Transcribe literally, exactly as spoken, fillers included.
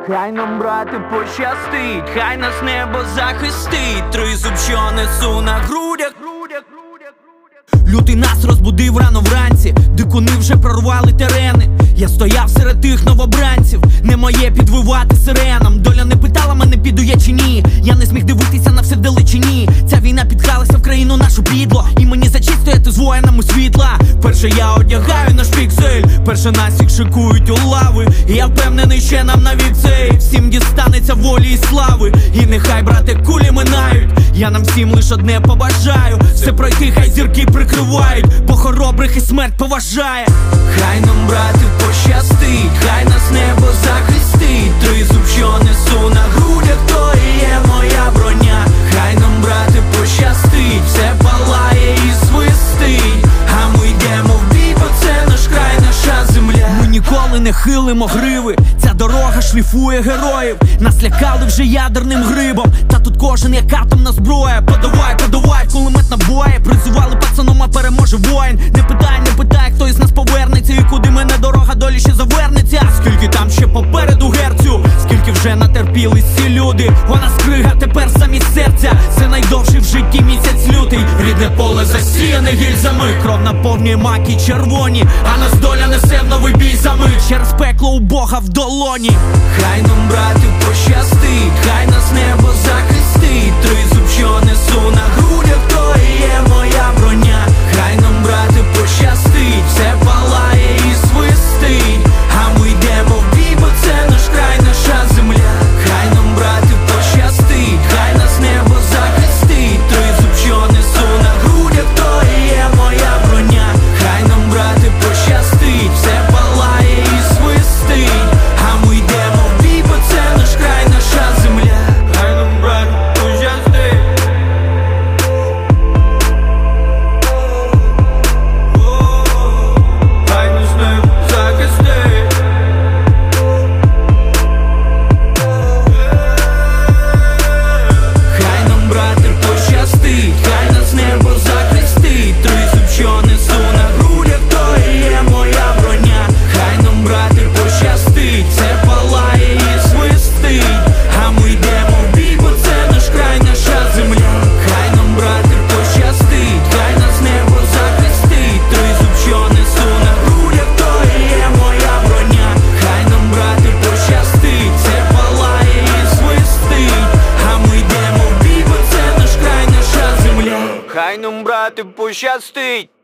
Хай нам, брате, пощастить, хай нас небо захистить. Тризуб, що несу на грудях. Лютий нас розбудив рано вранці, дикуни вже прорвали терени. Я стояв серед тих новобранців, не моє підвивати сиренам. Доля не питала мене, піду я чи ні. Я не зміг дивитися на все вдалечині. Ця війна підкралася в країну нашу підло, і мені за честь стояти з воїнами світла. Перше я одягаю наш піксель, перше нас їх шикують у лави. І я впевнений, ще нам навіть цей всім дістанеться волі і слави. І нехай, брате, кулі минають, я нам всім лиш одне побажаю: все пройти, хай зірки прикривають, бо хоробрих і смерть поважає. Хай нам, брате, пощастить, хай нас небо захистить. Тризуб, що несу на грудях, то і є моя броня. Хай нам, брате, пощастить, все палає і свистить. А ми йдемо в бій, бо це наш край, наша земля. Ми ніколи не хилимо гриви, ця дорога шліфує героїв. Нас лякали вже ядерним грибом, та тут кожен як атомна зброя. Подавай, подавай, кулемет набої. Призивали пацаном, а переможе воїн. Не питай, не питай, хто із нас повернеться, і куди мене дорога долі ще завернеться. Скільки там ще попереду герцю, скільки вже натерпілись ці люди. Вона скрига тепер замість серця, це найдовший в житті місяць лютий. Рідне поле засіяне гільзами, кров наповнює маки червоні, а нас доля несе в новий бій за мить. Через пекло у Бога в долоні. Хай нам, брате, пощастить, хай нас небо захистить. Тризуб, що несу на грудях, то і є моя броня. Хай нам, брате, пощастить, все палає і свистить. А ми йдемо в бій, бо це наш край, наша земля. Хай нам, брате, пощастить, хай нас небо захистить. Тризуб, що несу на грудях, то і є моя броня. Хай нам, брате, пощастить, все палає і свистить. А ми йдемо в бій, бо це наш край, наша земля. Хай нам, брате, пощастить. Хай нас небо захистить. Хай нам, брате, пощастить, хай нас небо захистить. Тризуб, що несу на грудях, то і є моя броня. Хай нам, брате, пощастить, все палає і свистить. А ми йдемо в бій, бо це наш край, наша земля. Хай нам, брате, пощастить, хай нас небо захистить. Тризуб, що несу на грудях, то і є моя броня. Хай нам, брате, пощастить, все палає і свистить. А ми йдемо в бій, бо це наш край, наша земля. Хай нам, брате, пощастить.